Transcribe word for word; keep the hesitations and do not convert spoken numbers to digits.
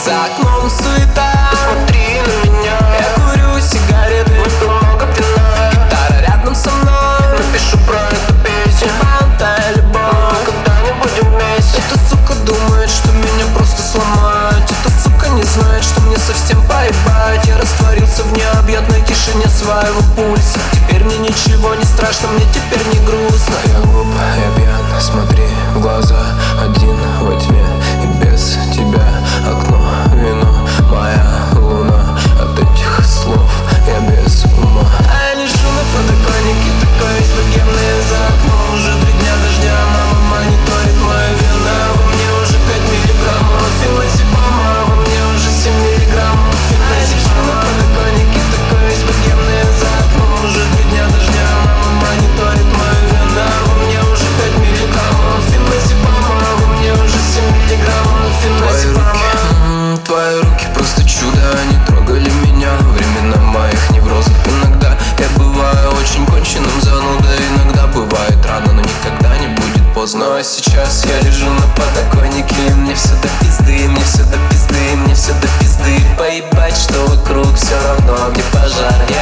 За окном суета, посмотри на меня. я курю сигареты, выпил много вина. гитара рядом со мной, напишу про эту песню. болтая любовь. Мы никогда не будем вместе. Эта сука думает, что меня просто сломать. Эта сука не знает, что мне совсем поебать. Я растворился в необъятной тишине своего пульса. Теперь мне ничего не страшно, мне теперь не грустно. Я глуп, я пьян, смотри в глаза. Один во тьме и без тебя. Окно, вино, моя луна. От этих слов я без ума. А я лежу на подоконнике, такой весь богемный. За окном уже три дня дождя. Мама мониторит мою вину. Во мне уже пять миллиграммов феназепама. Во мне уже семь миллиграммов феназепама. А я лежу на подоконнике, такой весь богемный. За окном уже три дня дождя. Мама мониторит мою вину. Во мне уже пять миллиграммов феназепама. Во мне уже семь миллиграммов феназепама. Твои руки просто чудо, они трогали меня во времена моих неврозов. Иногда я бываю очень конченным занудой. Иногда бывает рано, но никогда не будет поздно. А сейчас я лежу на подоконнике, и мне все до пизды, мне все до пизды, мне все до пизды. Поебать, что вокруг все равно, где пожар. Я